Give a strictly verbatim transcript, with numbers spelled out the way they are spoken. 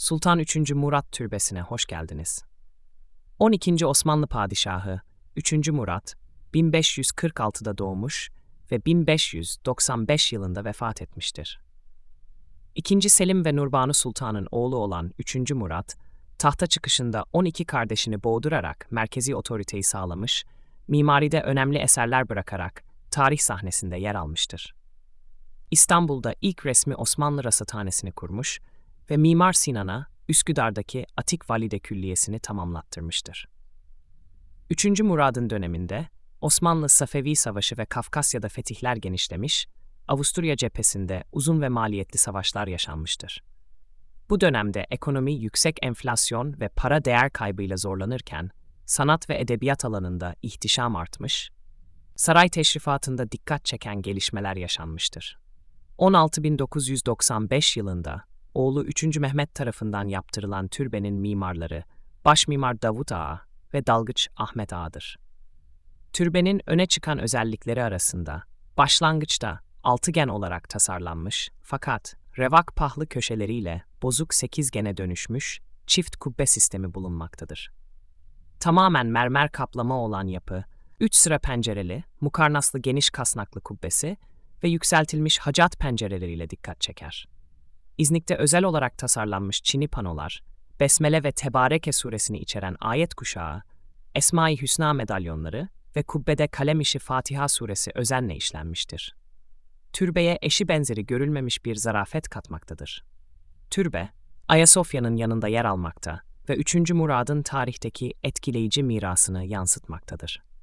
Sultan üçüncü. Murat Türbesi'ne hoş geldiniz. on ikinci. Osmanlı Padişahı üçüncü. Murat, bin beş yüz kırk altıda doğmuş ve bin beş yüz doksan beş yılında vefat etmiştir. İkinci. Selim ve Nurbanu Sultan'ın oğlu olan üçüncü. Murat, tahta çıkışında on iki kardeşini boğdurarak merkezi otoriteyi sağlamış, mimaride önemli eserler bırakarak tarih sahnesinde yer almıştır. İstanbul'da ilk resmi Osmanlı Rasathanesi'ni kurmuş ve Mimar Sinan'a Üsküdar'daki Atik Valide Külliyesi'ni tamamlattırmıştır. üçüncü. Murad'ın döneminde Osmanlı Safevi Savaşı ve Kafkasya'da fetihler genişlemiş, Avusturya cephesinde uzun ve maliyetli savaşlar yaşanmıştır. Bu dönemde ekonomi yüksek enflasyon ve para değer kaybıyla zorlanırken, sanat ve edebiyat alanında ihtişam artmış, saray teşrifatında dikkat çeken gelişmeler yaşanmıştır. on altı bin dokuz yüz doksan beş yılında oğlu üçüncü. Mehmet tarafından yaptırılan türbenin mimarları Başmimar Davut Ağa ve Dalgıç Ahmet Ağa'dır. Türbenin öne çıkan özellikleri arasında başlangıçta altıgen olarak tasarlanmış fakat revak-pahlı köşeleriyle bozuk sekizgene dönüşmüş çift kubbe sistemi bulunmaktadır. Tamamen mermer kaplama olan yapı, üç sıra pencereli, mukarnaslı geniş kasnaklı kubbesi ve yükseltilmiş hacat pencereleriyle dikkat çeker. İznik'te özel olarak tasarlanmış çini panolar, Besmele ve Tebareke suresini içeren ayet kuşağı, Esma-i Hüsna medalyonları ve kubbede kalem işi Fatiha suresi özenle işlenmiştir. Türbeye eşi benzeri görülmemiş bir zarafet katmaktadır. Türbe, Ayasofya'nın yanında yer almakta ve üçüncü. Murad'ın tarihteki etkileyici mirasını yansıtmaktadır.